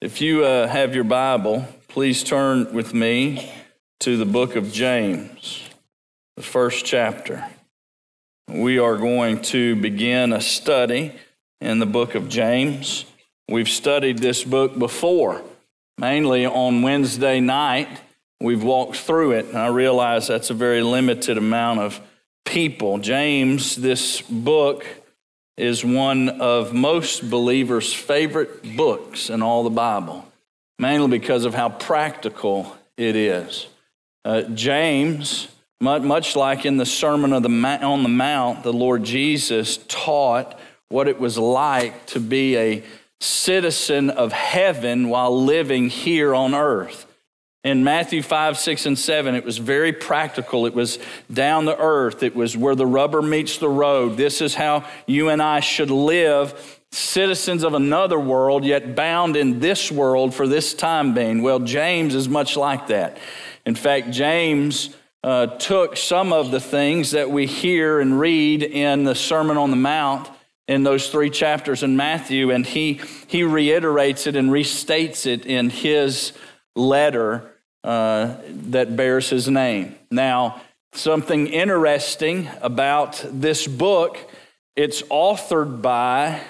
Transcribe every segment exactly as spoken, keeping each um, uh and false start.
If you uh, have your Bible, please turn with me to the book of James, the first chapter. We are going to begin a study in the book of James. We've studied this book before, mainly on Wednesday night. We've walked through it, and I realize that's a very limited amount of people. James, this book, is one of most believers' favorite books in all the Bible, mainly because of how practical it is. Uh, James, much like in the Sermon of the on the Mount, the Lord Jesus taught what it was like to be a citizen of heaven while living here on earth. In Matthew five, six, and seven, it was very practical. It was down to earth. It was where the rubber meets the road. This is how you and I should live, citizens of another world, yet bound in this world for this time being. Well, James is much like that. In fact, James uh, took some of the things that we hear and read in the Sermon on the Mount in those three chapters in Matthew, and he, he reiterates it and restates it in his letter uh, that bears his name. Now, something interesting about this book, it's authored by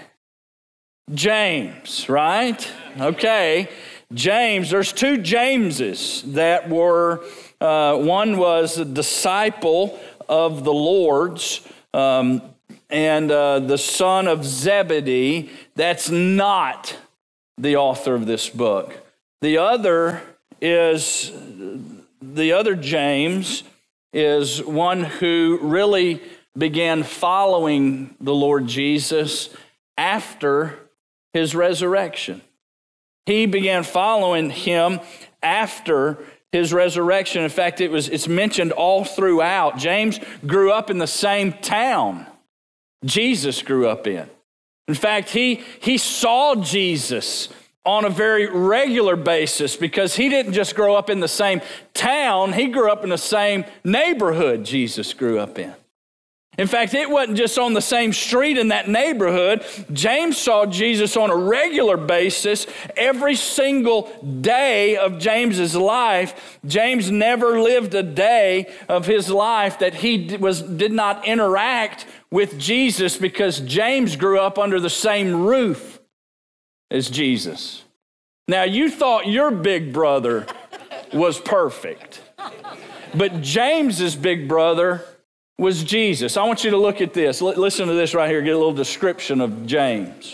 James, right? Okay, James, there's two Jameses that were, uh, one was a disciple of the Lord's, um, and uh, the son of Zebedee. That's not the author of this book. The other is, the other James is one who really began following the Lord Jesus after his resurrection. He began following him after his resurrection. In fact, it was it's mentioned all throughout. James grew up in the same town Jesus grew up in. In fact, he, he saw Jesus on a very regular basis because he didn't just grow up in the same town, he grew up in the same neighborhood Jesus grew up in. In fact, it wasn't just on the same street in that neighborhood. James saw Jesus on a regular basis every single day of James's life. James never lived a day of his life that he was did not interact with Jesus because James grew up under the same roof as Jesus. Now, you thought your big brother was perfect, but James's big brother was Jesus. I want you to look at this. L- listen to this right here. Get a little description of James.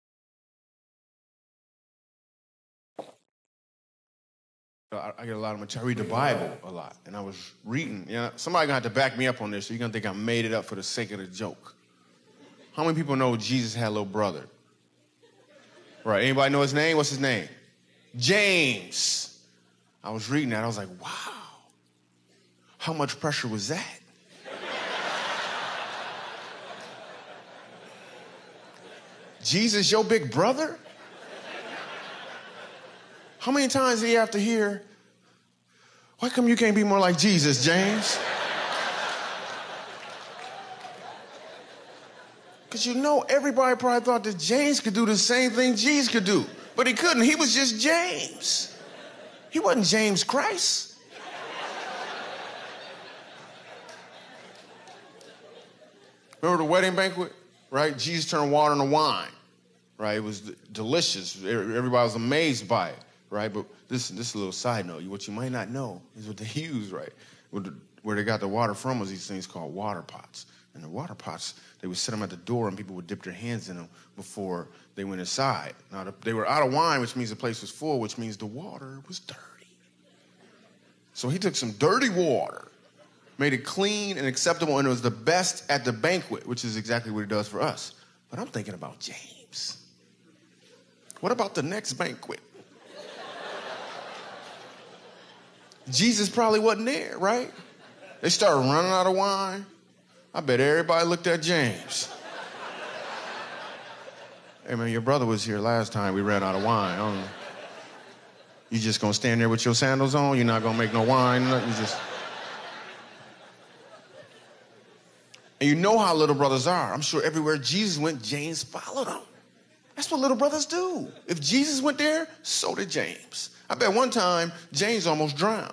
I, I get a lot of material. I read the Bible a lot, and I was reading. You know, somebody gonna have to back me up on this, so you're gonna think I made it up for the sake of the joke. How many people know Jesus had a little brother? Right, anybody know his name? What's his name? James. I was reading that, I was like, wow, how much pressure was that? Jesus, your big brother? How many times do you have to hear, why come you can't be more like Jesus, James? Because you know, everybody probably thought that James could do the same thing Jesus could do, but he couldn't. He was just James. He wasn't James Christ. Remember the wedding banquet, right? Jesus turned water into wine, right? It was delicious. Everybody was amazed by it, right? But this, this is a little side note. What you might not know is what they use, right? Where they got the water from was these things called water pots. And the water pots, they would set them at the door and people would dip their hands in them before they went inside. Now, they were out of wine, which means the place was full, which means the water was dirty. So he took some dirty water, made it clean and acceptable, and it was the best at the banquet, which is exactly what he does for us. But I'm thinking about James. What about the next banquet? Jesus probably wasn't there, right? They started running out of wine. I bet everybody looked at James. Hey, man, your brother was here last time we ran out of wine. I don't know. You just gonna stand there with your sandals on? You're not gonna make no wine? You just... And you know how little brothers are. I'm sure everywhere Jesus went, James followed him. That's what little brothers do. If Jesus went there, so did James. I bet one time James almost drowned.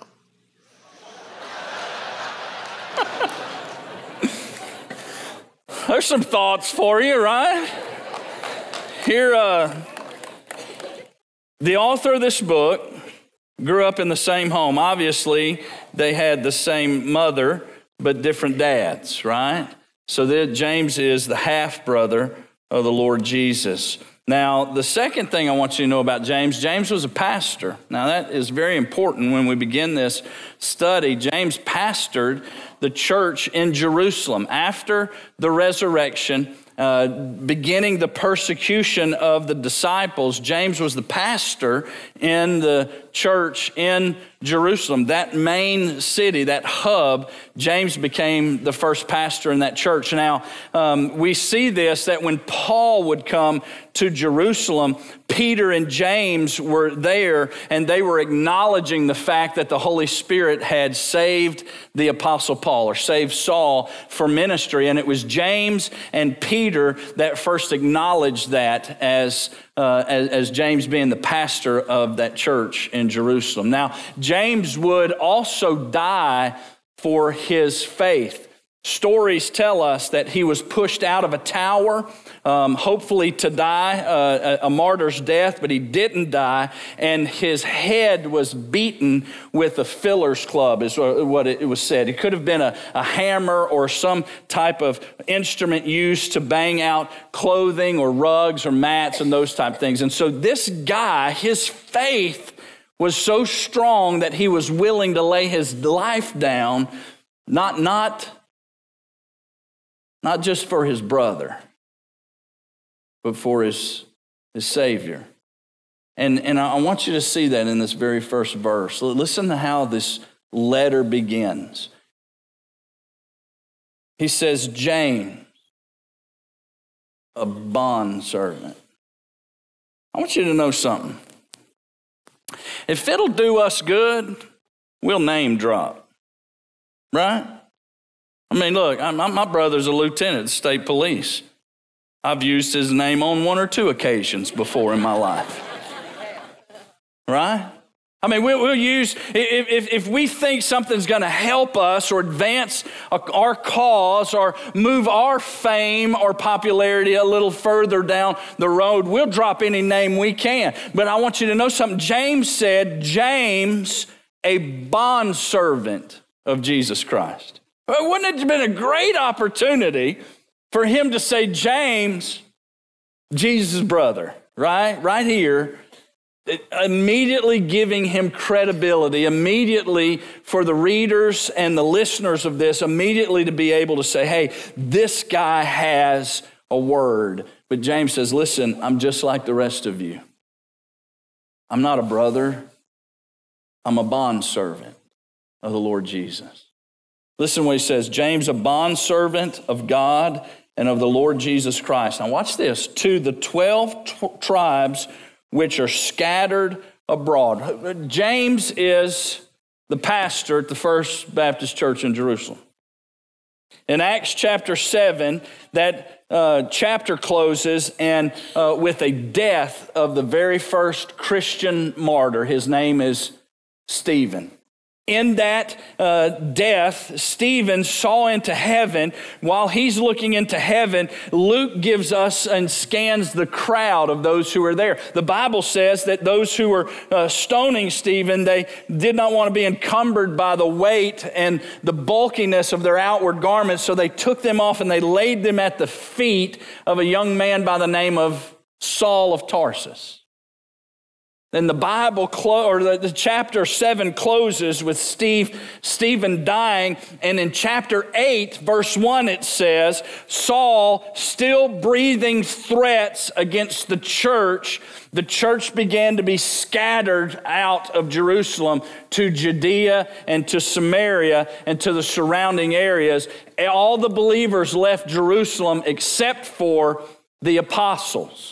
There's some thoughts for you, right? Here, uh, the author of this book grew up in the same home. Obviously, they had the same mother, but different dads, right? So that James is the half-brother of the Lord Jesus. Now, the second thing I want you to know about James, James was a pastor. Now, that is very important when we begin this study. James pastored the church in Jerusalem after the resurrection, uh, beginning the persecution of the disciples. James was the pastor in the church in Jerusalem, that main city, that hub. James became the first pastor in that church. Now, um, we see this, that when Paul would come to Jerusalem, Peter and James were there, and they were acknowledging the fact that the Holy Spirit had saved the Apostle Paul, or saved Saul for ministry. And it was James and Peter that first acknowledged that as Uh, as, as James being the pastor of that church in Jerusalem. Now, James would also die for his faith. Stories tell us that he was pushed out of a tower, um, hopefully to die, uh, a, a martyr's death, but he didn't die, and his head was beaten with a filler's club, is what it was said. It could have been a, a hammer or some type of instrument used to bang out clothing or rugs or mats and those type of things. And so this guy, his faith was so strong that he was willing to lay his life down, not not Not just for his brother, but for his, his Savior. And, and I want you to see that in this very first verse. Listen to how this letter begins. He says, James, a bondservant. I want you to know something. If it'll do us good, we'll name drop, right? I mean, look, I'm, my brother's a lieutenant at the state police. I've used his name on one or two occasions before in my life. Right? I mean, we'll, we'll use, if, if, if we think something's going to help us or advance our cause or move our fame or popularity a little further down the road, we'll drop any name we can. But I want you to know something. James said, James, a bondservant of Jesus Christ. Wouldn't it have been a great opportunity for him to say, James, Jesus' brother, right? Right here, immediately giving him credibility, immediately for the readers and the listeners of this, immediately to be able to say, hey, this guy has a word. But James says, listen, I'm just like the rest of you. I'm not a brother. I'm a bondservant of the Lord Jesus. Listen what he says, James, a bondservant of God and of the Lord Jesus Christ. Now watch this, to the twelve t- tribes which are scattered abroad. James is the pastor at the First Baptist Church in Jerusalem. In Acts chapter seven, that uh, chapter closes and uh, with a death of the very first Christian martyr. His name is Stephen. In that uh, death, Stephen saw into heaven. While he's looking into heaven, Luke gives us and scans the crowd of those who are there. The Bible says that those who were uh, stoning Stephen, they did not want to be encumbered by the weight and the bulkiness of their outward garments, so they took them off and they laid them at the feet of a young man by the name of Saul of Tarsus. Then the Bible, clo- or the, the chapter seven closes with Steve, Stephen dying. And in chapter eight, verse one, it says, Saul still breathing threats against the church. The church began to be scattered out of Jerusalem to Judea and to Samaria and to the surrounding areas. All the believers left Jerusalem except for the apostles.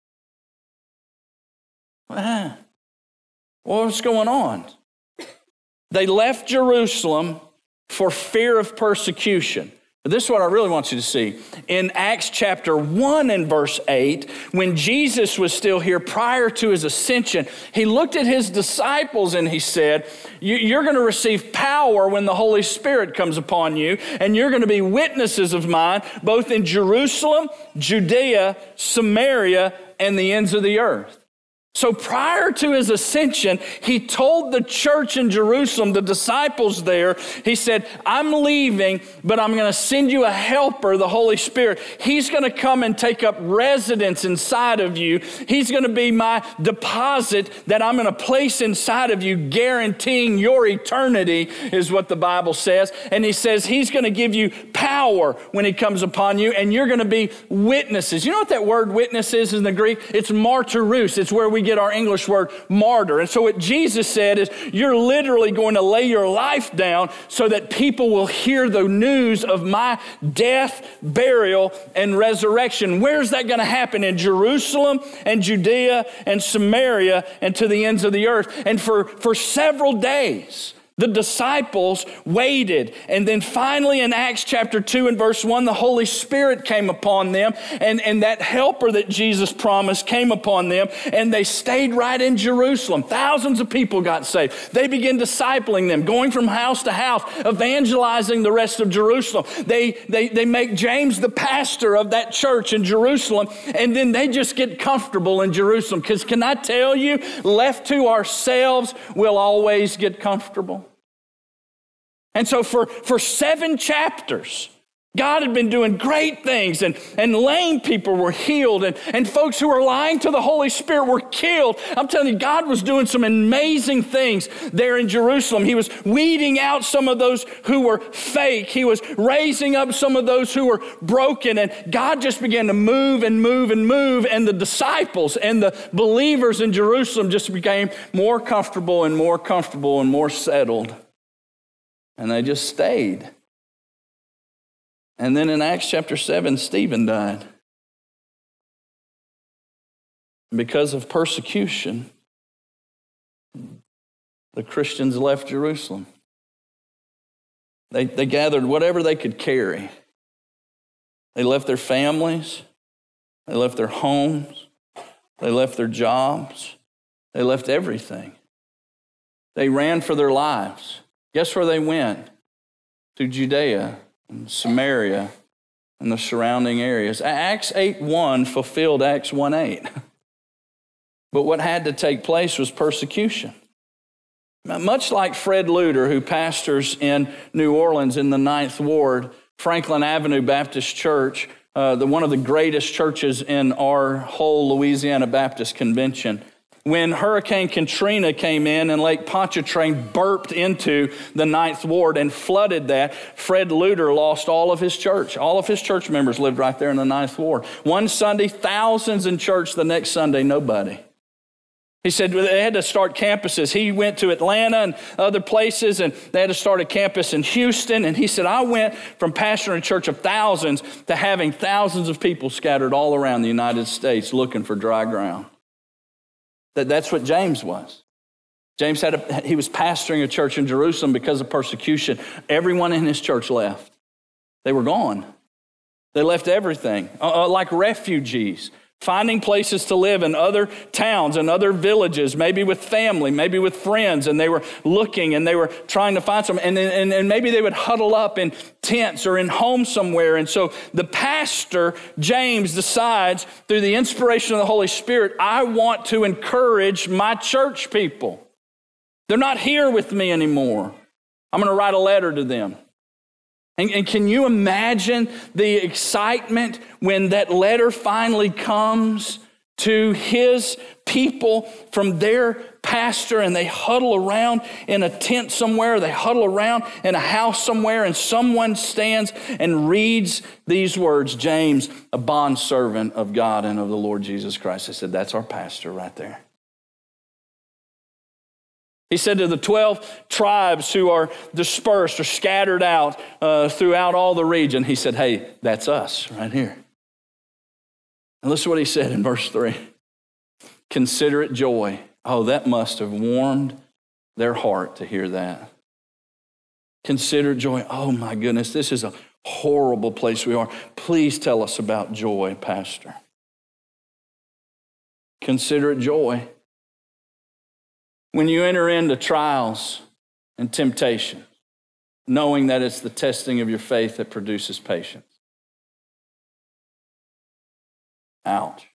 Ah, what's going on? They left Jerusalem for fear of persecution. But this is what I really want you to see. In Acts chapter one and verse eight, when Jesus was still here prior to his ascension, he looked at his disciples and he said, you're going to receive power when the Holy Spirit comes upon you, and you're going to be witnesses of mine, both in Jerusalem, Judea, Samaria, and the ends of the earth. So prior to his ascension, he told the church in Jerusalem, the disciples there, he said, I'm leaving, but I'm going to send you a helper, the Holy Spirit. He's going to come and take up residence inside of you. He's going to be my deposit that I'm going to place inside of you, guaranteeing your eternity, is what the Bible says. And he says he's going to give you power when he comes upon you, and you're going to be witnesses. You know what that word witness is in the Greek? It's martyrus. It's where we get our English word martyr. And so what Jesus said is, you're literally going to lay your life down so that people will hear the news of my death, burial, and resurrection. Where's that going to happen? In Jerusalem and Judea and Samaria and to the ends of the earth. And for, for several days, the disciples waited, and then finally in Acts chapter two and verse one, the Holy Spirit came upon them, and, and that helper that Jesus promised came upon them, and they stayed right in Jerusalem. Thousands of people got saved. They began discipling them, going from house to house, evangelizing the rest of Jerusalem. They, they, they make James the pastor of that church in Jerusalem, and then they just get comfortable in Jerusalem. Because can I tell you, left to ourselves, we'll always get comfortable. And so for, for seven chapters, God had been doing great things, and, and lame people were healed, and, and folks who were lying to the Holy Spirit were killed. I'm telling you, God was doing some amazing things there in Jerusalem. He was weeding out some of those who were fake. He was raising up some of those who were broken, and God just began to move and move and move, and the disciples and the believers in Jerusalem just became more comfortable and more comfortable and more settled. And they just stayed. And then in Acts chapter seven, Stephen died. Because of persecution, the Christians left Jerusalem. They, they gathered whatever they could carry. They left their families. They left their homes. They left their jobs. They left everything. They ran for their lives. Guess where they went? To Judea and Samaria and the surrounding areas. Acts eight one fulfilled Acts one eight. But what had to take place was persecution. Much like Fred Luter, who pastors in New Orleans in the Ninth Ward, Franklin Avenue Baptist Church, uh, the, one of the greatest churches in our whole Louisiana Baptist Convention. When Hurricane Katrina came in and Lake Pontchartrain burped into the Ninth Ward and flooded that, Fred Luter lost all of his church. All of his church members lived right there in the Ninth Ward. One Sunday, thousands in church. The next Sunday, nobody. He said they had to start campuses. He went to Atlanta and other places, and they had to start a campus in Houston. And he said, I went from pastoring a church of thousands to having thousands of people scattered all around the United States looking for dry ground. That, that's what James was. James had a, he was pastoring a church in Jerusalem because of persecution. Everyone in his church left. They were gone. They left everything, uh, like refugees, finding places to live in other towns and other villages, maybe with family, maybe with friends, and they were looking and they were trying to find some, and, and, and maybe they would huddle up in tents or in homes somewhere. And so the pastor, James, decides through the inspiration of the Holy Spirit, I want to encourage my church people. They're not here with me anymore. I'm going to write a letter to them. And, and can you imagine the excitement when that letter finally comes to his people from their pastor, and they huddle around in a tent somewhere, they huddle around in a house somewhere, and someone stands and reads these words, James, a bondservant of God and of the Lord Jesus Christ. I said, that's our pastor right there. He said to the twelve tribes who are dispersed or scattered out uh, throughout all the region, he said, hey, that's us right here. And listen to what he said in verse three. Consider it joy. Oh, that must have warmed their heart to hear that. Consider joy. Oh my goodness, this is a horrible place we are. Please tell us about joy, Pastor. Consider it joy. When you enter into trials and temptation, knowing that it's the testing of your faith that produces patience. Ouch.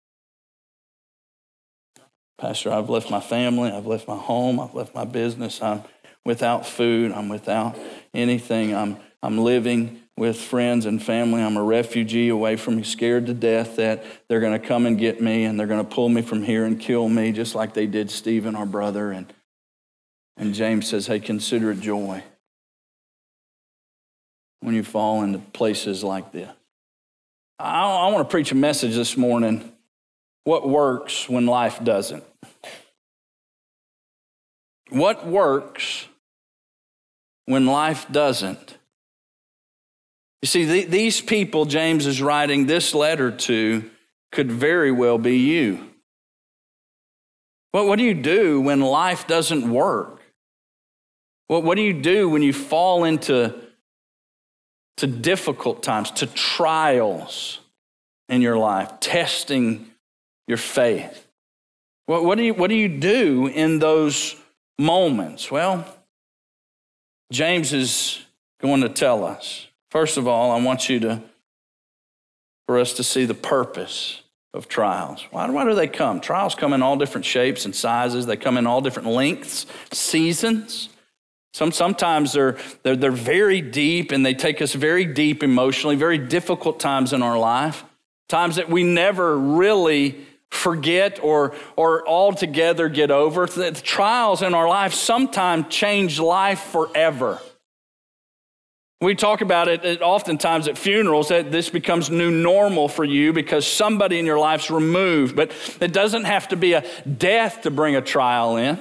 Pastor, I've left my family, I've left my home, I've left my business, I'm without food, I'm without anything, I'm, I'm living with friends and family, I'm a refugee away from you, scared to death that they're going to come and get me and they're going to pull me from here and kill me just like they did Stephen, our brother. And, and James says, hey, consider it joy when you fall into places like this. I, I want to preach a message this morning. What works when life doesn't? What works when life doesn't? You see, the, these people James is writing this letter to could very well be you. Well, what do you do when life doesn't work? Well, what do you do when you fall into to difficult times, to trials in your life, testing your faith? What, what do you, what do you do in those moments? Well, James is going to tell us. First of all, I want you to, for us to see the purpose of trials. Why, why do they come? Trials come in all different shapes and sizes. They come in all different lengths, seasons. Some, sometimes they're, they're, they're very deep and they take us very deep emotionally, very difficult times in our life, times that we never really forget or, or altogether get over. The trials in our life sometimes change life forever. We talk about it, it oftentimes at funerals, that this becomes new normal for you because somebody in your life's removed. But it doesn't have to be a death to bring a trial in.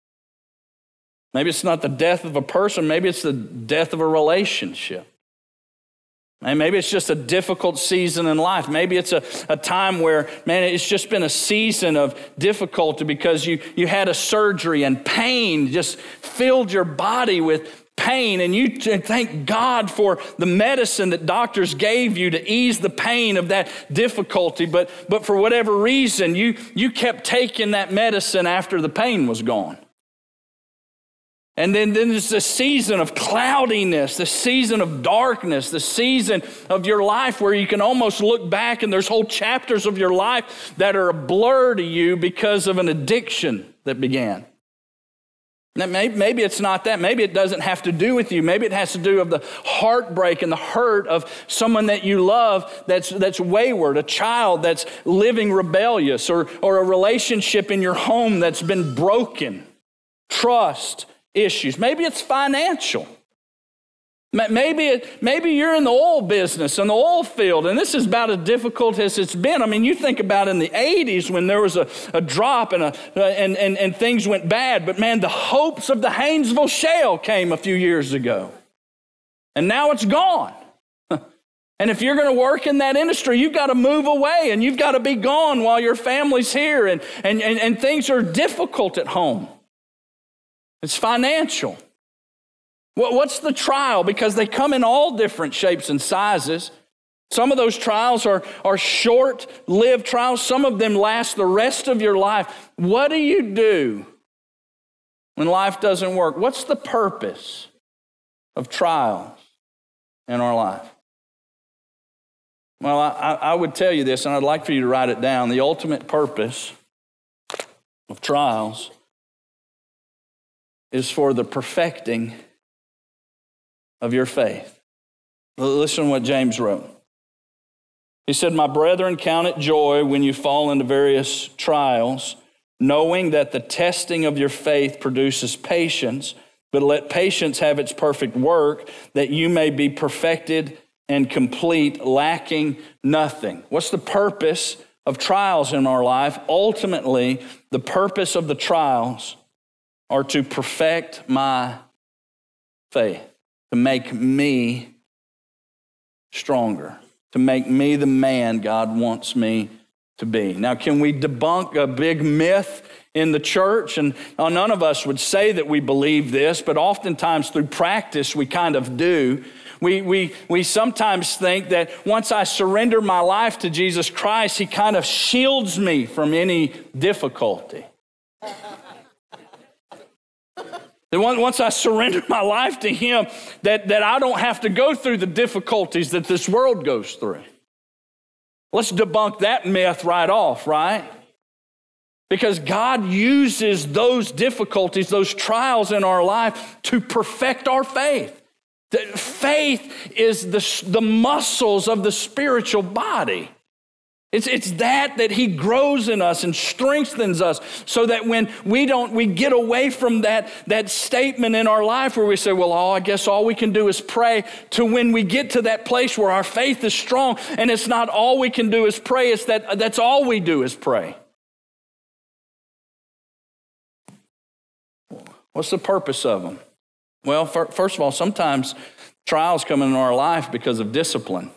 Maybe it's not the death of a person. Maybe it's the death of a relationship. And maybe it's just a difficult season in life. Maybe it's a, a time where, man, it's just been a season of difficulty because you, you had a surgery and pain just filled your body with pain, and you thank God for the medicine that doctors gave you to ease the pain of that difficulty, but, but for whatever reason, you, you kept taking that medicine after the pain was gone. And then, then there's the season of cloudiness, the season of darkness, the season of your life where you can almost look back and there's whole chapters of your life that are a blur to you because of an addiction that began. Now, maybe, maybe it's not that. Maybe it doesn't have to do with you. Maybe it has to do with the heartbreak and the hurt of someone that you love that's, that's wayward, a child that's living rebellious, or, or a relationship in your home that's been broken, trust issues. Maybe it's financial. Maybe it, maybe you're in the oil business, in the oil field, and this is about as difficult as it's been. I mean, you think about in the eighties when there was a, a drop and, a, and, and, and things went bad, but man, the hopes of the Haynesville Shale came a few years ago, and now it's gone. And if you're going to work in that industry, you've got to move away, and you've got to be gone while your family's here, and, and, and, and things are difficult at home. It's financial. What's the trial? Because they come in all different shapes and sizes. Some of those trials are, are short-lived trials. Some of them last the rest of your life. What do you do when life doesn't work? What's the purpose of trials in our life? Well, I, I would tell you this, and I'd like for you to write it down. The ultimate purpose of trials is for the perfecting of your faith. Listen to what James wrote. He said, "My brethren, count it joy when you fall into various trials, knowing that the testing of your faith produces patience, but let patience have its perfect work, that you may be perfected and complete, lacking nothing." What's the purpose of trials in our life? Ultimately, the purpose of the trials are to perfect my faith, to make me stronger, to make me the man God wants me to be. Now, can we debunk a big myth in the church? And none of us would say that we believe this, but oftentimes through practice we kind of do. we, we, we sometimes think that once I surrender my life to Jesus Christ, he kind of shields me from any difficulty. That once I surrender my life to him, that, that I don't have to go through the difficulties that this world goes through. Let's debunk that myth right off, right? Because God uses those difficulties, those trials in our life to perfect our faith. Faith is the, the muscles of the spiritual body. It's, it's that that he grows in us and strengthens us so that when we don't, we get away from that, that statement in our life where we say, well, oh, I guess all we can do is pray, to when we get to that place where our faith is strong and it's not all we can do is pray, it's that that's all we do is pray. What's the purpose of them? Well, for, first of all, sometimes trials come into our life because of discipline.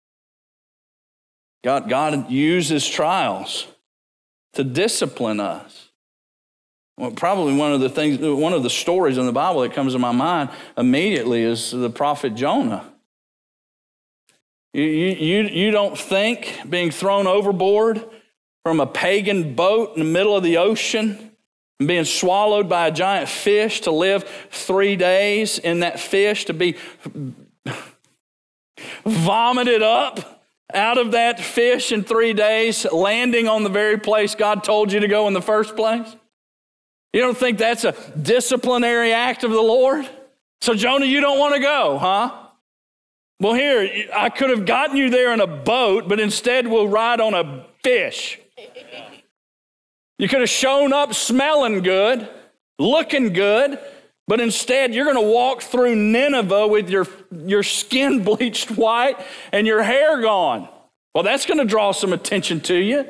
God, God uses trials to discipline us. Well, probably one of the things, one of the stories in the Bible that comes to my mind immediately is the prophet Jonah. You, you, you don't think being thrown overboard from a pagan boat in the middle of the ocean and being swallowed by a giant fish, to live three days in that fish, to be vomited up out of that fish in three days, landing on the very place God told you to go in the first place? You don't think that's a disciplinary act of the Lord? So Jonah, you don't want to go, huh? Well, here, I could have gotten you there in a boat, but instead we'll ride on a fish. You could have shown up smelling good, looking good, but instead you're going to walk through Nineveh with your, your skin bleached white and your hair gone. Well, that's going to draw some attention to you.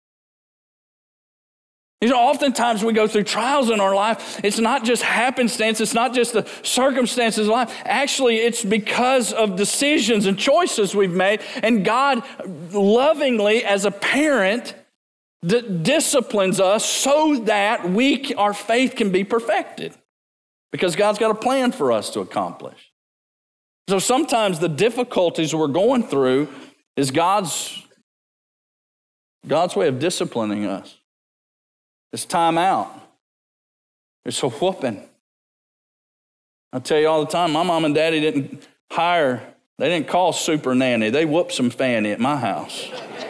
You know, oftentimes we go through trials in our life. It's not just happenstance. It's not just the circumstances of life. Actually, it's because of decisions and choices we've made. And God lovingly, as a parent, d- disciplines us so that we, our faith can be perfected. Because God's got a plan for us to accomplish. So sometimes the difficulties we're going through is God's, God's way of disciplining us. It's time out. It's a whooping. I tell you all the time, my mom and daddy didn't hire, they didn't call super nanny. They whooped some fanny at my house.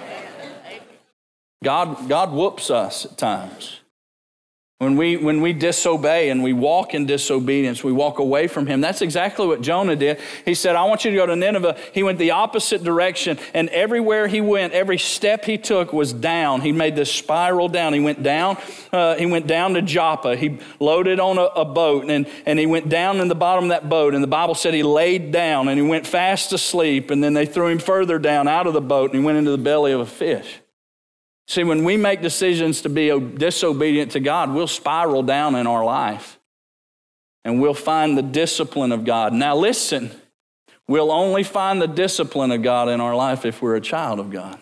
God, God whoops us at times. When we, when we disobey and we walk in disobedience, we walk away from him. That's exactly what Jonah did. He said, I want you to go to Nineveh. He went the opposite direction, and everywhere he went, every step he took was down. He made this spiral down. He went down, uh, he went down to Joppa. He loaded on a, a boat, and, and he went down in the bottom of that boat, and the Bible said he laid down, and he went fast asleep, and then they threw him further down out of the boat, and he went into the belly of a fish. See, when we make decisions to be disobedient to God, we'll spiral down in our life and we'll find the discipline of God. Now listen, we'll only find the discipline of God in our life if we're a child of God.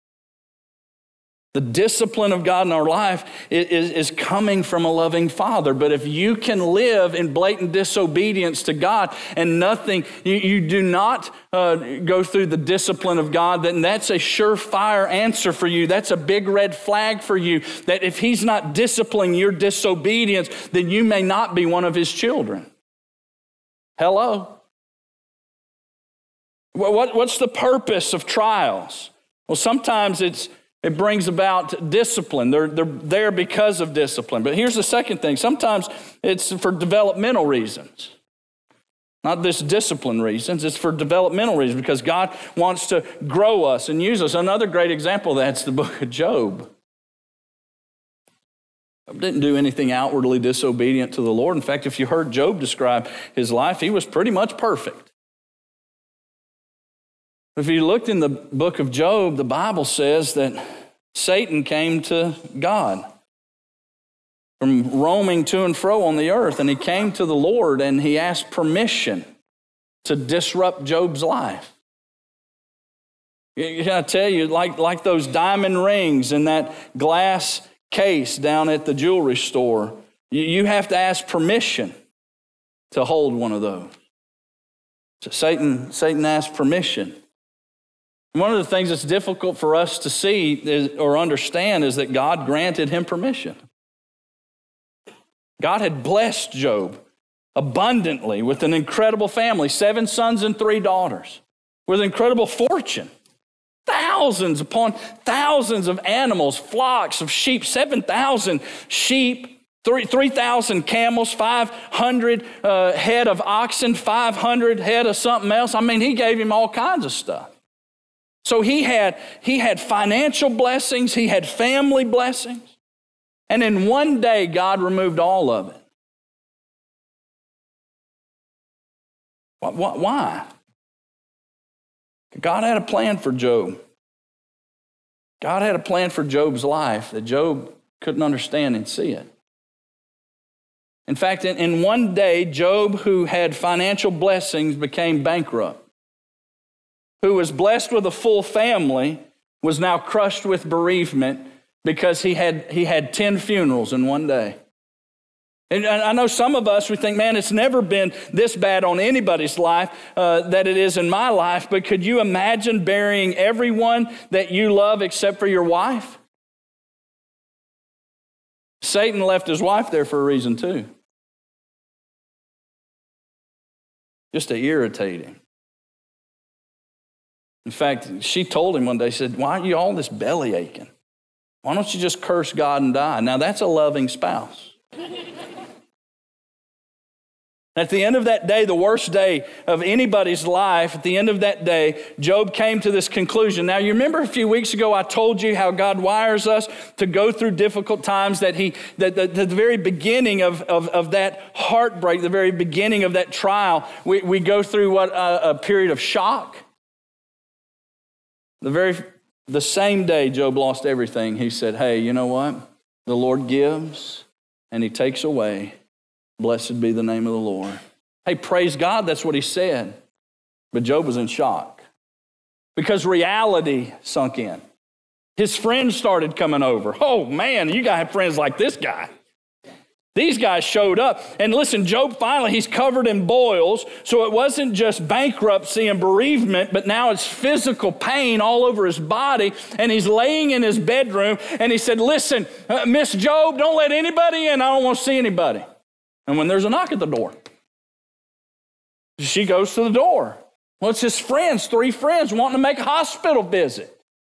The discipline of God in our life is, is coming from a loving Father. But if you can live in blatant disobedience to God and nothing, you, you do not uh, go through the discipline of God, then that's a surefire answer for you. That's a big red flag for you, that if he's not disciplining your disobedience, then you may not be one of his children. Hello? What, what's the purpose of trials? Well, sometimes it's It brings about discipline. They're, they're there because of discipline. But here's the second thing. Sometimes it's for developmental reasons. Not this discipline reasons. It's for developmental reasons because God wants to grow us and use us. Another great example of that's the book of Job. Job didn't do anything outwardly disobedient to the Lord. In fact, if you heard Job describe his life, he was pretty much perfect. If you looked in the book of Job, the Bible says that Satan came to God from roaming to and fro on the earth, and he came to the Lord and he asked permission to disrupt Job's life. I gotta tell you, like, like those diamond rings in that glass case down at the jewelry store, you, you have to ask permission to hold one of those. So Satan, Satan asked permission. One of the things that's difficult for us to see is, or understand is that God granted him permission. God had blessed Job abundantly with an incredible family, seven sons and three daughters, with incredible fortune. Thousands upon thousands of animals, flocks of sheep, seven thousand sheep, three thousand camels, five hundred uh, head of oxen, five hundred head of something else. I mean, he gave him all kinds of stuff. So he had, he had financial blessings, he had family blessings, and in one day, God removed all of it. Why? God had a plan for Job. God had a plan for Job's life that Job couldn't understand and see it. In fact, in, in one day, Job, who had financial blessings, became bankrupt. Who was blessed with a full family, was now crushed with bereavement because he had, he had ten funerals in one day. And I know some of us, we think, man, it's never been this bad on anybody's life uh, that it is in my life. But could you imagine burying everyone that you love except for your wife? Satan left his wife there for a reason too. Just to irritate him. In fact, she told him one day, she said, why are you all this belly aching? Why don't you just curse God and die? Now that's a loving spouse. At the end of that day, the worst day of anybody's life, at the end of that day, Job came to this conclusion. Now, you remember a few weeks ago, I told you how God wires us to go through difficult times, that he, that the, the very beginning of, of, of that heartbreak, the very beginning of that trial, we, we go through what a, a period of shock. The very, the same day Job lost everything, he said, hey, you know what? The Lord gives and he takes away. Blessed be the name of the Lord. Hey, praise God, that's what he said. But Job was in shock because reality sunk in. His friends started coming over. Oh man, you gotta have friends like this guy. These guys showed up. And listen, Job finally, he's covered in boils. So it wasn't just bankruptcy and bereavement, but now it's physical pain all over his body. And he's laying in his bedroom and he said, listen, uh, Miss Job, don't let anybody in. I don't want to see anybody. And when there's a knock at the door, she goes to the door. Well, it's his friends, three friends wanting to make a hospital visit.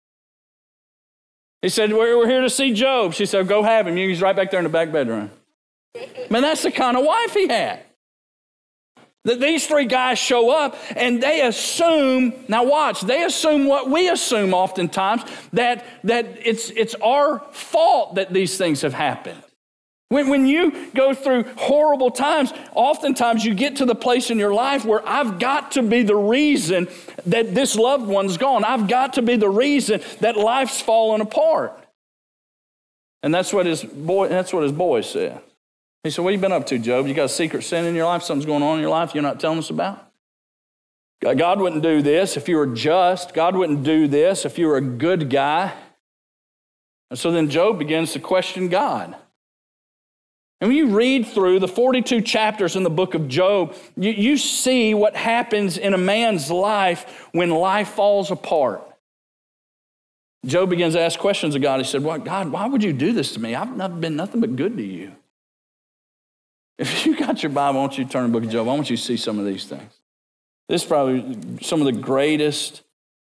He said, we're, we're here to see Job. She said, go have him. He's right back there in the back bedroom. Man, that's the kind of wife he had. That these three guys show up and they assume, now watch, they assume what we assume oftentimes, that, that it's, it's our fault that these things have happened. When, when you go through horrible times, oftentimes you get to the place in your life where I've got to be the reason that this loved one's gone. I've got to be the reason that life's fallen apart. And that's what his boy, that's what his boy said. He said, what have you been up to, Job? You got a secret sin in your life? Something's going on in your life you're not telling us about? God wouldn't do this if you were just. God wouldn't do this if you were a good guy. And so then Job begins to question God. And when you read through the forty-two chapters in the book of Job, you, you see what happens in a man's life when life falls apart. Job begins to ask questions of God. He said, well, God, why would you do this to me? I've not been nothing but good to you. If you got your Bible, I want you to turn to the book of Job. I want you to see some of these things. This is probably some of the greatest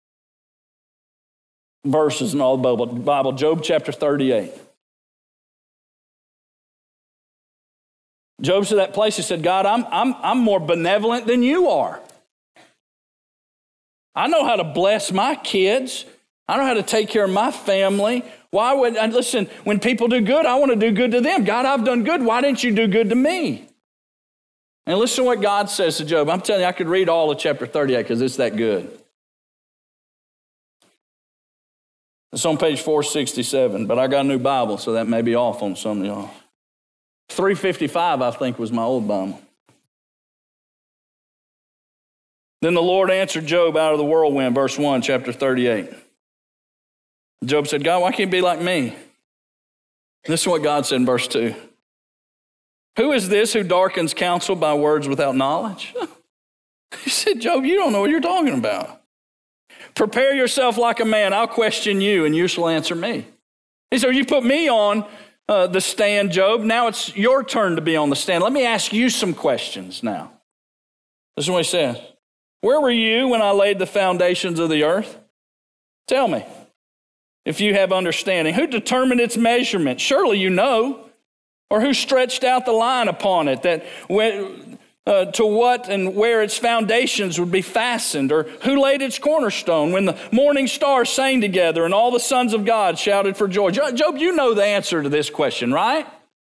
verses in all the Bible. Job chapter thirty-eight. Job said that place, he said, God, I'm, I'm, I'm more benevolent than you are. I know how to bless my kids. I know how to take care of my family. Why would, and listen, when people do good, I want to do good to them. God, I've done good. Why didn't you do good to me? And listen to what God says to Job. I'm telling you, I could read all of chapter thirty-eight because it's that good. It's on page four sixty-seven, but I got a new Bible, so that may be off on some of y'all. three fifty-five, I think, was my old Bible. Then the Lord answered Job out of the whirlwind, verse one, chapter thirty-eight. Job said, God, why can't you be like me? This is what God said in verse two. Who is this who darkens counsel by words without knowledge? He said, Job, you don't know what you're talking about. Prepare yourself like a man. I'll question you, and you shall answer me. He said, you put me on uh, the stand, Job. Now it's your turn to be on the stand. Let me ask you some questions now. This is what he says. Where were you when I laid the foundations of the earth? Tell me, if you have understanding. Who determined its measurement? Surely you know. Or who stretched out the line upon it, that when, uh, to what and where its foundations would be fastened? Or who laid its cornerstone when the morning stars sang together and all the sons of God shouted for joy? Job, you know the answer to this question, right?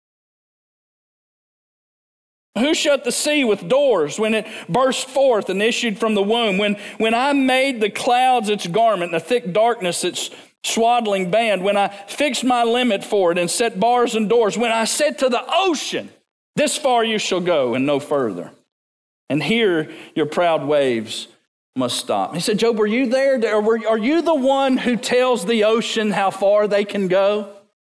Who shut the sea with doors when it burst forth and issued from the womb? When, when I made the clouds its garment and the thick darkness its swaddling band, when I fixed my limit for it and set bars and doors, when I said to the ocean, this far you shall go and no further, and here your proud waves must stop. He said, Job, were you there? Are you the one who tells the ocean how far they can go?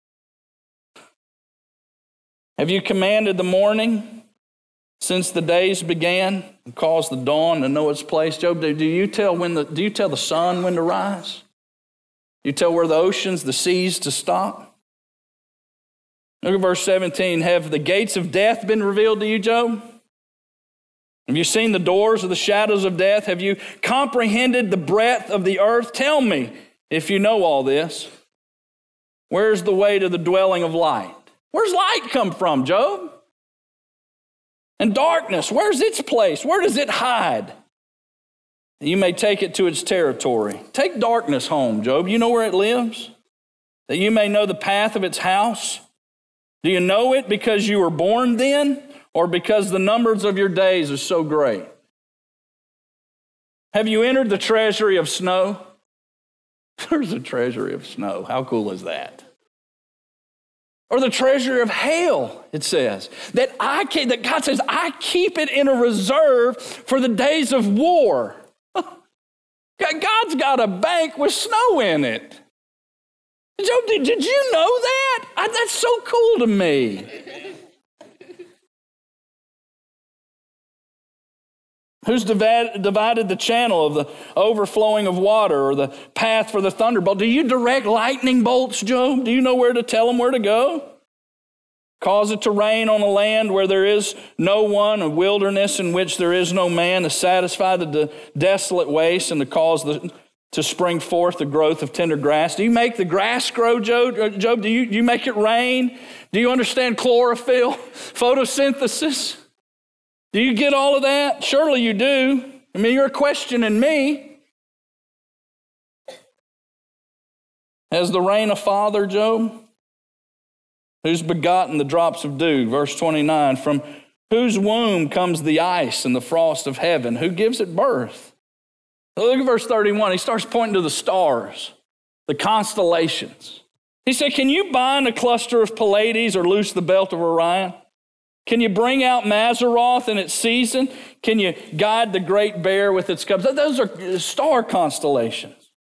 Have you commanded the morning since the days began and caused the dawn to know its place? Job, do, do you tell when the do you tell the sun when to rise? You tell where the oceans, the seas to stop? Look at verse seventeen. Have the gates of death been revealed to you, Job? Have you seen the doors of the shadows of death? Have you comprehended the breadth of the earth? Tell me if you know all this. Where's the way to the dwelling of light? Where's light come from, Job? And darkness, where's its place? Where does it hide? You may take it to its territory. Take darkness home, Job. You know where it lives? That you may know the path of its house. Do you know it because you were born then, or because the numbers of your days are so great? Have you entered the treasury of snow? There's a treasury of snow. How cool is that? Or the treasury of hail, it says. That I can, that God says, I keep it in a reserve for the days of war. God's got a bank with snow in it. Job, did, did you know that? I, that's so cool to me. Who's divided, divided the channel of the overflowing of water or the path for the thunderbolt? Do you direct lightning bolts, Job? Do you know where to tell them where to go? Cause it to rain on a land where there is no one, a wilderness in which there is no man, to satisfy the de- desolate waste and to cause the, to spring forth the growth of tender grass. Do you make the grass grow, Job? Job, do you, do you make it rain? Do you understand chlorophyll, photosynthesis? Do you get all of that? Surely you do. I mean, you're questioning me. Has the rain a father, Job? Who's begotten the drops of dew? Verse twenty-nine, from whose womb comes the ice and the frost of heaven? Who gives it birth? Look at verse thirty-one. He starts pointing to the stars, the constellations. He said, can you bind a cluster of Pleiades or loose the belt of Orion? Can you bring out Mazzaroth in its season? Can you guide the great bear with its cubs? Those are star constellations.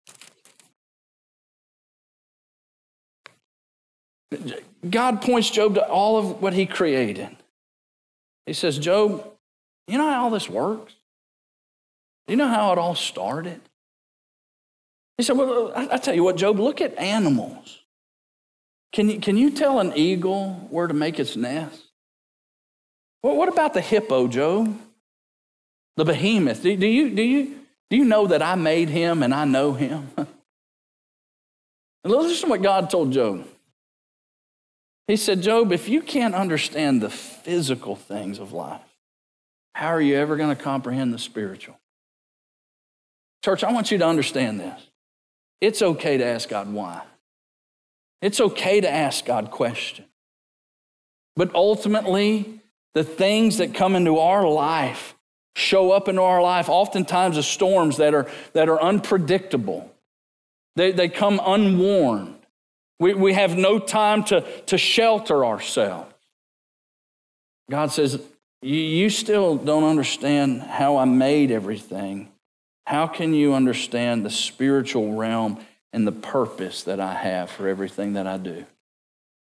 God points Job to all of what he created. He says, Job, you know how all this works? Do you know how it all started? He said, well, I tell you what, Job, look at animals. Can you, can you tell an eagle where to make its nest? Well, what about the hippo, Job? The behemoth. Do, do, you, do, you, do you know that I made him and I know him? Listen to what God told Job. He said, Job, if you can't understand the physical things of life, how are you ever going to comprehend the spiritual? Church, I want you to understand this. It's okay to ask God why. It's okay to ask God questions. But ultimately, the things that come into our life, show up into our life, oftentimes as storms that are, that are unpredictable. They, they come unwarned. We, we have no time to, to shelter ourselves. God says, you, you still don't understand how I made everything. How can you understand the spiritual realm and the purpose that I have for everything that I do?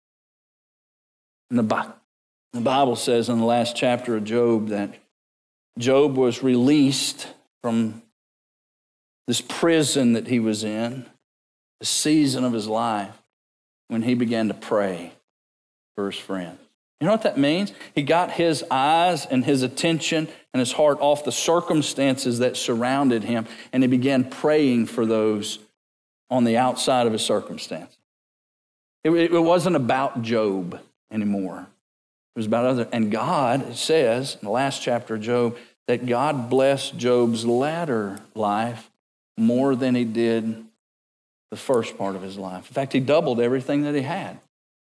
And the, the Bible says in the last chapter of Job that Job was released from this prison that he was in, the season of his life, when he began to pray for his friend. You know what that means? He got his eyes and his attention and his heart off the circumstances that surrounded him, and he began praying for those on the outside of his circumstance. It, it wasn't about Job anymore. It was about other. And God, it says in the last chapter of Job, that God blessed Job's latter life more than he did the first part of his life. In fact, he doubled everything that he had.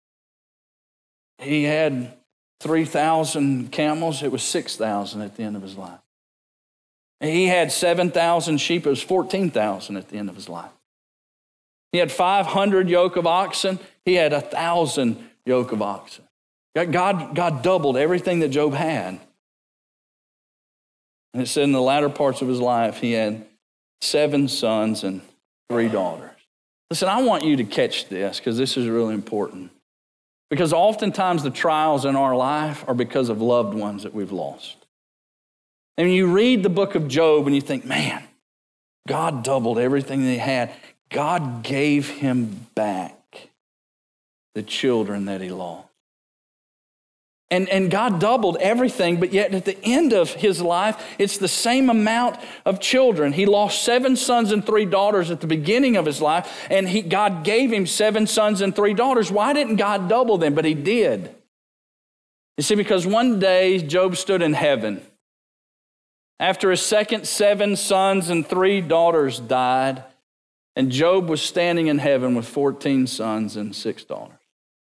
He had three thousand camels. It was six thousand at the end of his life. He had seven thousand sheep. It was fourteen thousand at the end of his life. He had five hundred yoke of oxen. He had one thousand yoke of oxen. God, God doubled everything that Job had. And it said in the latter parts of his life, he had seven sons and three daughters. Listen, I want you to catch this because this is really important. Because oftentimes the trials in our life are because of loved ones that we've lost. And you read the book of Job and you think, man, God doubled everything that he had. God gave him back the children that he lost. And, and God doubled everything, but yet at the end of his life, it's the same amount of children. He lost seven sons and three daughters at the beginning of his life, and he, God gave him seven sons and three daughters. Why didn't God double them? But he did. You see, because one day Job stood in heaven. After his second seven sons and three daughters died, and Job was standing in heaven with fourteen sons and six daughters.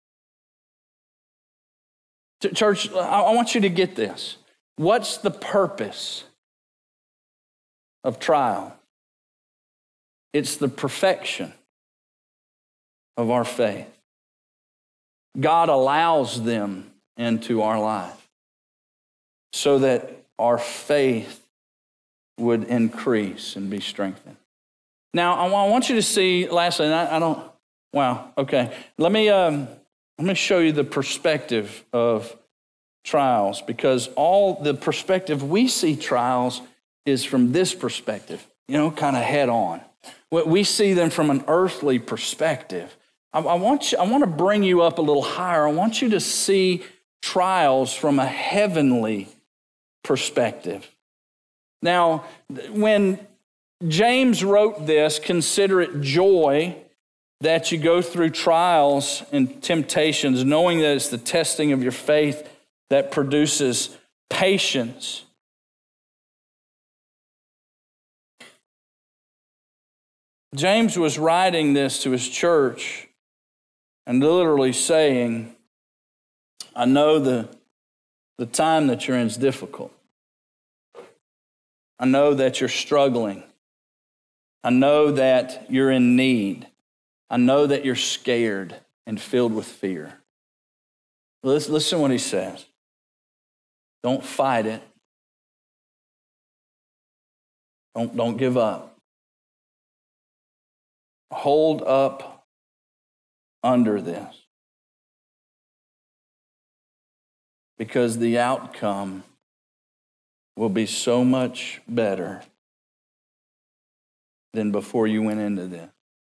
Church, I want you to get this. What's the purpose of trial? It's the perfection of our faith. God allows them into our life so that our faith would increase and be strengthened. Now, I want you to see, lastly, and I, I don't, wow, okay. Let me, um, let me show you the perspective of trials, because all the perspective we see trials is from this perspective, you know, kind of head on. We see them from an earthly perspective. I, I want you, I want to bring you up a little higher. I want you to see trials from a heavenly perspective. Now, when James wrote this, consider it joy that you go through trials and temptations, knowing that it's the testing of your faith that produces patience. James was writing this to his church and literally saying, I know the, the time that you're in is difficult. I know that you're struggling. I know that you're in need. I know that you're scared and filled with fear. Listen, listen to what he says. Don't fight it. Don't, don't give up. Hold up under this. Because the outcome will be so much better than before you went into this.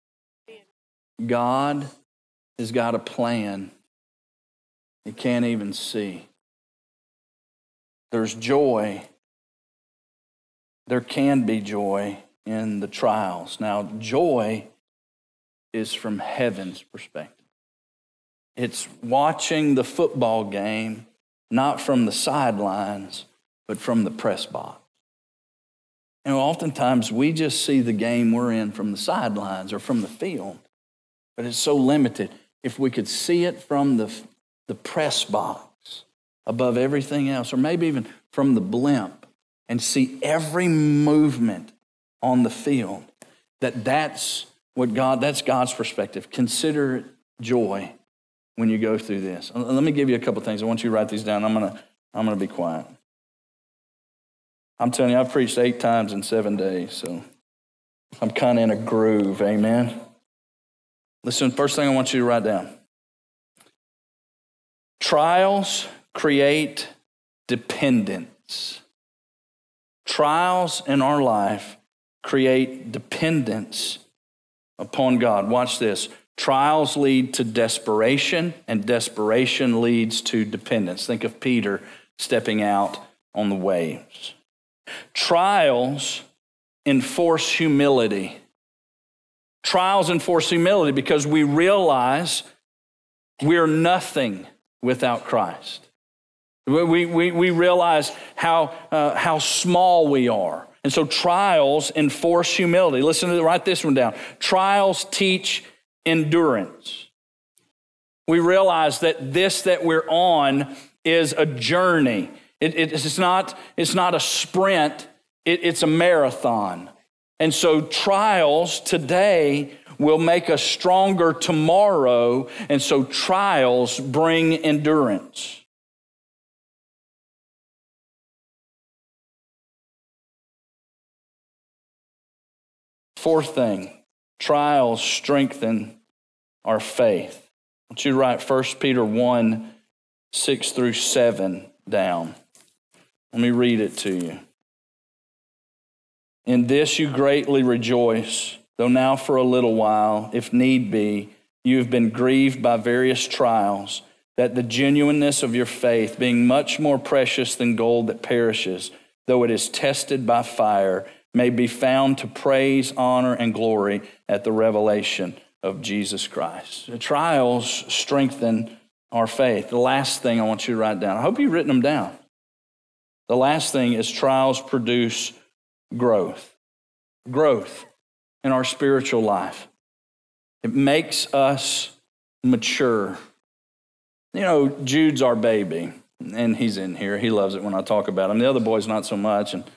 God has got a plan you can't even see. There's joy. There can be joy in the trials. Now, joy is from heaven's perspective. It's watching the football game, not from the sidelines, but from the press box. You know, oftentimes we just see the game we're in from the sidelines or from the field, but it's so limited. If we could see it from the, the press box above everything else, or maybe even from the blimp, and see every movement on the field, that that's what God, that's God's perspective. Consider it joy when you go through this. Let me give you a couple things. I want you to write these down. I'm gonna, I'm gonna be quiet. I'm telling you, I've preached eight times in seven days, so I'm kind of in a groove, amen? Listen, first thing I want you to write down. Trials create dependence. Trials in our life create dependence upon God. Watch this. Trials lead to desperation, and desperation leads to dependence. Think of Peter stepping out on the waves. Trials enforce humility. Trials enforce humility because we realize we're nothing without Christ. We, we, we realize how, uh, how small we are. And so trials enforce humility. Listen to write this one down. Trials teach endurance. We realize that this that we're on is a journey. It, it, it's, not, it's not a sprint, it, it's a marathon. And so trials today will make us stronger tomorrow, and so trials bring endurance. Fourth thing, trials strengthen our faith. I want you to write First Peter one, six through seven down. Let me read it to you. In this you greatly rejoice, though now for a little while, if need be, you have been grieved by various trials, that the genuineness of your faith, being much more precious than gold that perishes, though it is tested by fire, may be found to praise, honor, and glory at the revelation of Jesus Christ. The trials strengthen our faith. The last thing I want you to write down, I hope you've written them down. The last thing is trials produce growth. Growth in our spiritual life. It makes us mature. You know, Jude's our baby, and he's in here. He loves it when I talk about him. The other boys, not so much. And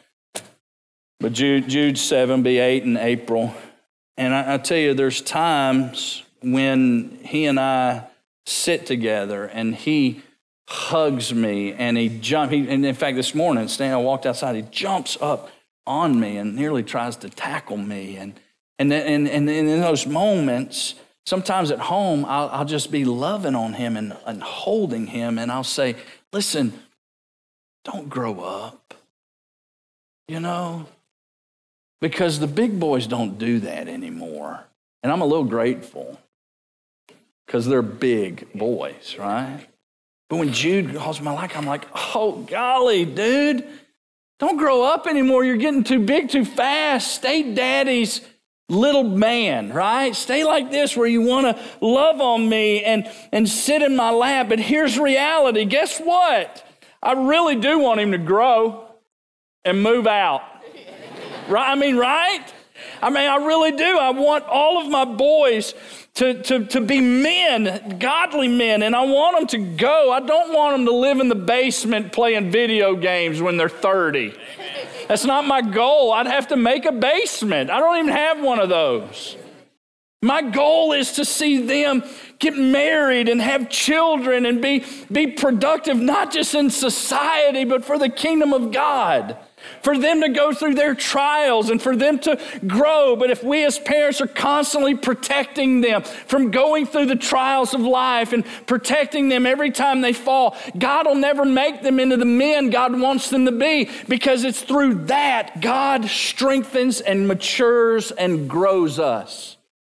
But Jude, Jude's seven, be eight in April. And I, I tell you, there's times when he and I sit together and he hugs me and he jumps. He, and in fact, this morning, Stan, I walked outside, he jumps up on me and nearly tries to tackle me. And and and, and in those moments, sometimes at home, I'll, I'll just be loving on him and, and holding him. And I'll say, listen, don't grow up, you know? Because the big boys don't do that anymore. And I'm a little grateful because they're big boys, right? But when Jude calls my like, I'm like, oh, golly, dude, don't grow up anymore. You're getting too big too fast. Stay daddy's little man, right? Stay like this where you want to love on me and, and sit in my lap. But here's reality. Guess what? I really do want him to grow and move out. Right? I mean, right? I mean, I really do. I want all of my boys to, to, to be men, godly men, and I want them to go. I don't want them to live in the basement playing video games when they're thirty. That's not my goal. I'd have to make a basement. I don't even have one of those. My goal is to see them get married and have children and be, be productive, not just in society, but for the kingdom of God. For them to go through their trials and for them to grow. But if we as parents are constantly protecting them from going through the trials of life and protecting them every time they fall, God will never make them into the men God wants them to be, because it's through that God strengthens and matures and grows us.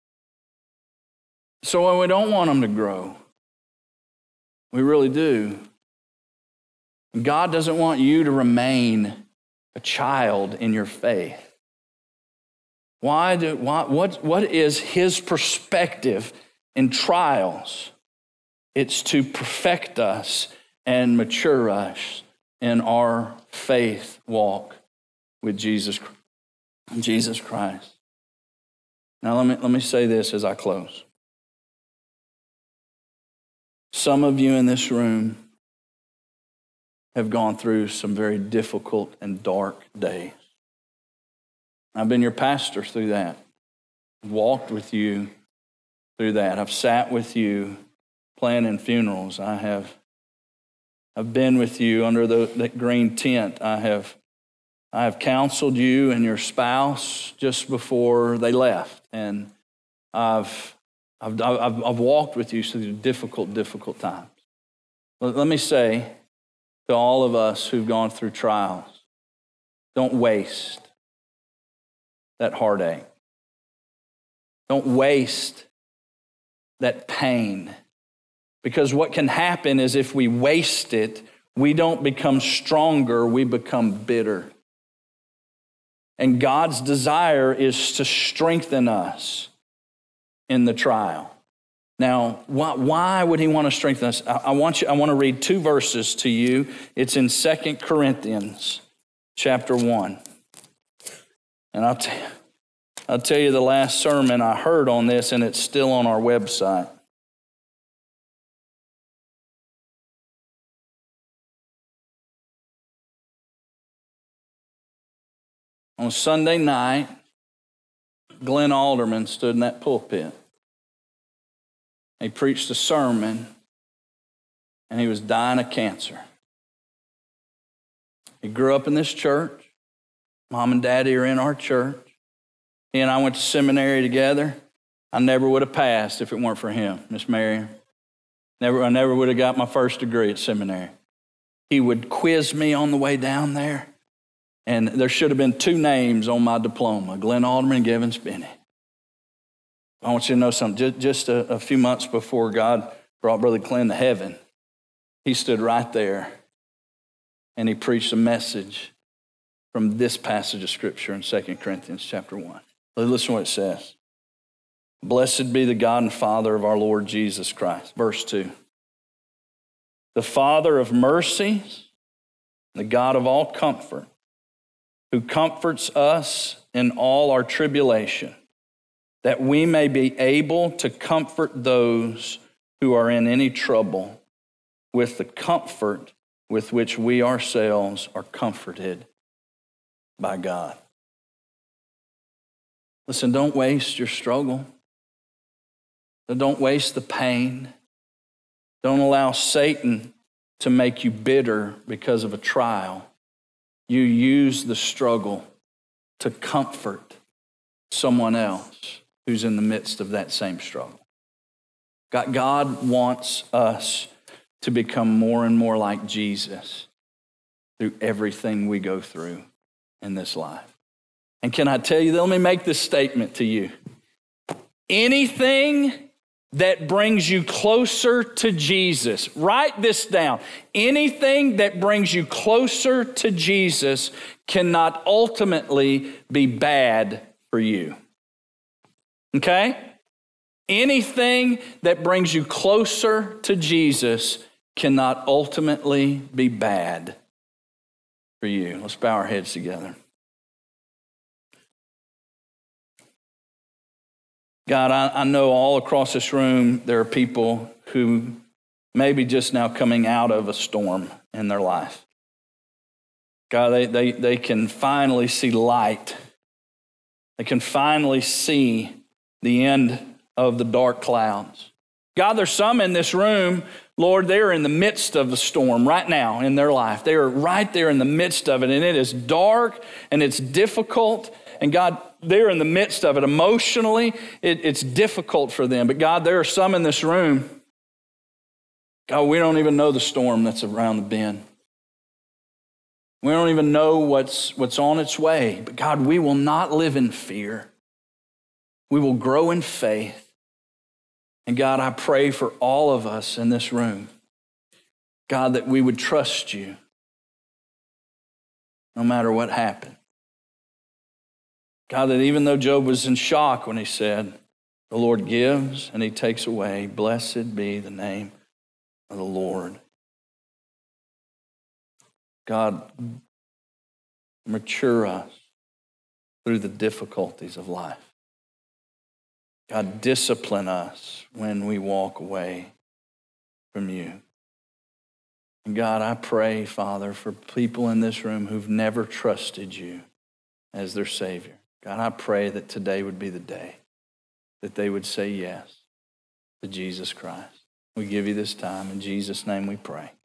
So when we don't want them to grow, we really do. God doesn't want you to remain a child in your faith. Why do, why, what, what is his perspective in trials? It's to perfect us and mature us in our faith walk with Jesus, Jesus Christ. Now let me, let me say this as I close. Some of you in this room have gone through some very difficult and dark days. I've been your pastor through that. I've walked with you through that. I've sat with you planning funerals. I have I've been with you under the, the green tent. I have I have counseled you and your spouse just before they left. And I've I've I've, I've walked with you through difficult, difficult times. Let, let me say, to all of us who've gone through trials, Don't waste that heartache. Don't waste that pain. Because what can happen is if we waste it, we don't become stronger, we become bitter. And God's desire is to strengthen us in the trial. Now, why, why would he want to strengthen us? I, I want you. I want to read two verses to you. It's in Second Corinthians chapter one. And I'll, t- I'll tell you the last sermon I heard on this, and it's still on our website. On Sunday night, Glenn Alderman stood in that pulpit. He preached a sermon, and he was dying of cancer. He grew up in this church. Mom and Daddy are in our church. He and I went to seminary together. I never would have passed if it weren't for him, Miss Mary. Never, I never would have got my first degree at seminary. He would quiz me on the way down there. And there should have been two names on my diploma, Glenn Alderman and Gavin Spinney. I want you to know something. Just, just a, a few months before God brought Brother Glenn to heaven, he stood right there and he preached a message from this passage of Scripture in Second Corinthians chapter one. Listen to what it says. Blessed be the God and Father of our Lord Jesus Christ. Verse two. The Father of mercies, the God of all comfort, who comforts us in all our tribulation, that we may be able to comfort those who are in any trouble with the comfort with which we ourselves are comforted by God. Listen, don't waste your struggle. Don't waste the pain. Don't allow Satan to make you bitter because of a trial. You use the struggle to comfort someone else who's in the midst of that same struggle. God, God wants us to become more and more like Jesus through everything we go through in this life. And can I tell you, let me make this statement to you. Anything that brings you closer to Jesus, write this down. Anything that brings you closer to Jesus cannot ultimately be bad for you. Okay? Anything that brings you closer to Jesus cannot ultimately be bad for you. Let's bow our heads together. God, I, I know all across this room there are people who may be just now coming out of a storm in their life. God, they, they, they can finally see light. They can finally see the end of the dark clouds. God, there's some in this room, Lord, they're in the midst of the storm right now in their life. They are right there in the midst of it, and it is dark and it's difficult. And God, they're in the midst of it emotionally. It, it's difficult for them. But God, there are some in this room, God, we don't even know the storm that's around the bend. We don't even know what's, what's on its way. But God, we will not live in fear. We will grow in faith. And God, I pray for all of us in this room, God, that we would trust you no matter what happened. God, that even though Job was in shock when he said, the Lord gives and he takes away, blessed be the name of the Lord. God, mature us through the difficulties of life. God, discipline us when we walk away from you. And God, I pray, Father, for people in this room who've never trusted you as their Savior. God, I pray that today would be the day that they would say yes to Jesus Christ. We give you this time. In Jesus' name we pray.